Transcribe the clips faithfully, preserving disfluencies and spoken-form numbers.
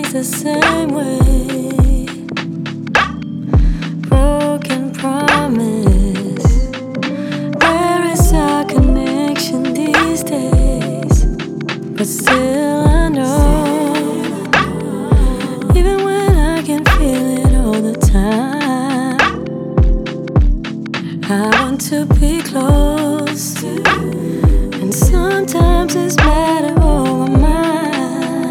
feels the same way. Broken promise. Where is our connection these days? But still I know, even when I can feel it all the time, I want to be close to, and sometimes it's better over mine.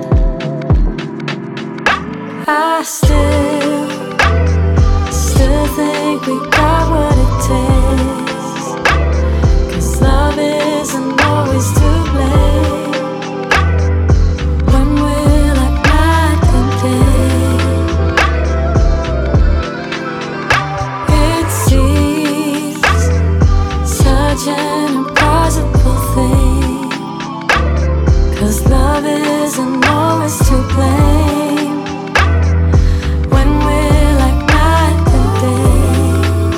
I still, still think we got what it takes, 'cause love isn't always to blame when we're like night and day. It seems such an impossible thing, 'cause love isn't always to blame when we're like night and day.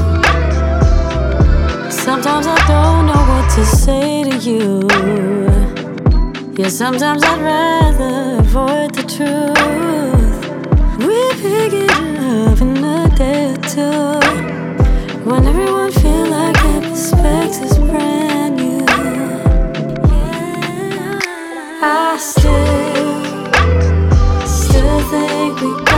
Sometimes I don't know what to say to you. Yeah, sometimes I'd rather avoid the truth. We pick it up in a day or two, when everyone feel like their perspective is brand new. I still, still think we